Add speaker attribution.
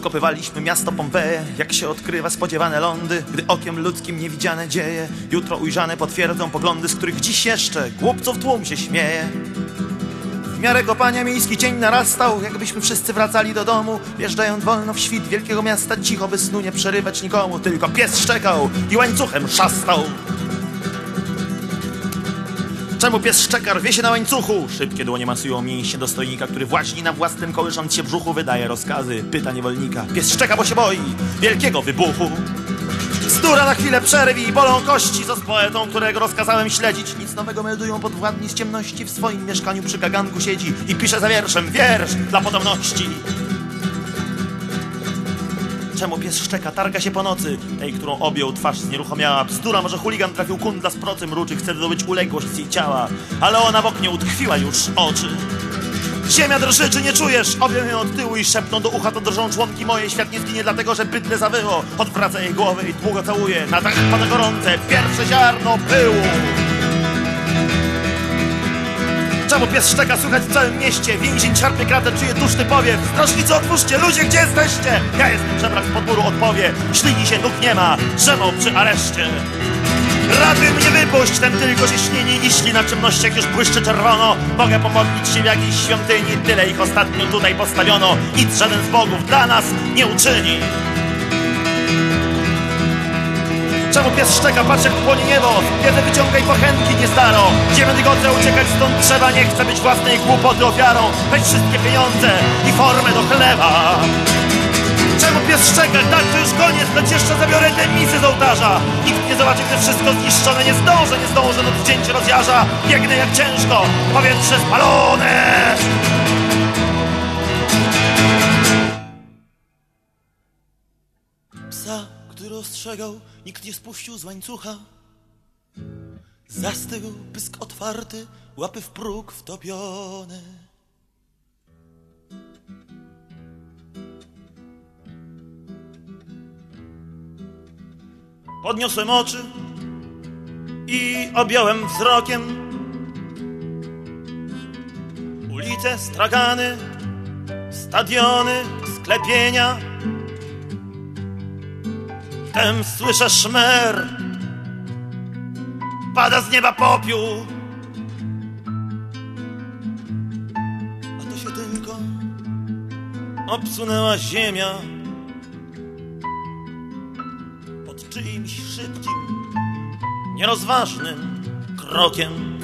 Speaker 1: Odkopywaliśmy miasto Pompeje, jak się odkrywa spodziewane lądy, gdy okiem ludzkim niewidziane dzieje. Jutro ujrzane potwierdzą poglądy, z których dziś jeszcze głupców tłum się śmieje. W miarę kopania miejski cień narastał, jakbyśmy wszyscy wracali do domu, wjeżdżając wolno w świt wielkiego miasta, cicho by snu nie przerywać nikomu. Tylko pies szczekał i łańcuchem szastał. Czemu pies szczeka, rwie się na łańcuchu? Szybkie dłonie masują mięśnie dostojnika, który właśnie na własnym kołysząc się brzuchu wydaje rozkazy. Pyta niewolnika. Pies szczeka, bo się boi wielkiego wybuchu. Bzdura na chwilę przerwi i bolą kości. Co z poetą, którego rozkazałem śledzić? Nic nowego meldują podwładni z ciemności. W swoim mieszkaniu przy kaganku siedzi i pisze za wierszem wiersz dla potomności. Czemu pies szczeka, targa się po nocy? Tej, którą objął, twarz znieruchomiała. Bzdura, może chuligan trafił kundla z procy mruczy. Chce zdobyć uległość z jej ciała, ale ona w oknie utkwiła już oczy. Ziemia drży, czy nie czujesz? Objął ją od tyłu i szepną do ucha, to drżą członki moje. Świat nie zginie dlatego, że bydle zawyło. Odwraca jej głowę i długo całuje. Na dach pada gorące pierwsze ziarno pyłu. Czemu pies szczeka, słychać w całym mieście? Więzień szarpie kratę, czuje duszny powiew. Strażnicy, otwórzcie, ludzie, gdzie jesteście? Ja jestem, żebrak z podmuru odpowie. Ślini się, nóg nie ma, drzemą przy areszcie. Rady mnie wypuść, ten tylko się śnieni. Jeśli na ciemnościach już błyszczy czerwono, mogę pomodlić się w jakiejś świątyni. Tyle ich ostatnio tutaj postawiono. Nic żaden z bogów dla nas nie uczyni. Czemu pies szczeka, patrz jak płonie niebo? Kiedy wyciągaj pochenki, nie staro. Ziemię dygoce, uciekać stąd trzeba. Nie chcę być własnej głupoty ofiarą. Weź wszystkie pieniądze i formę do chleba. Czemu pies szczeka? Tak, to już koniec, lecz jeszcze zabiorę te misy z ołtarza. Nikt nie zobaczy, gdy wszystko zniszczone. Nie zdążę, no zdjęcie rozjarza. Biegnę jak ciężko, powietrze spalone. Psa, który ostrzegał, nikt nie spuścił z łańcucha. Zastygł, pysk otwarty, łapy w próg wtopione. Podniosłem oczy i objąłem wzrokiem ulice, stragany, stadiony, sklepienia. Wtem słyszę szmer, pada z nieba popiół, a to się tylko obsunęła ziemia pod czyimś szybkim, nierozważnym krokiem.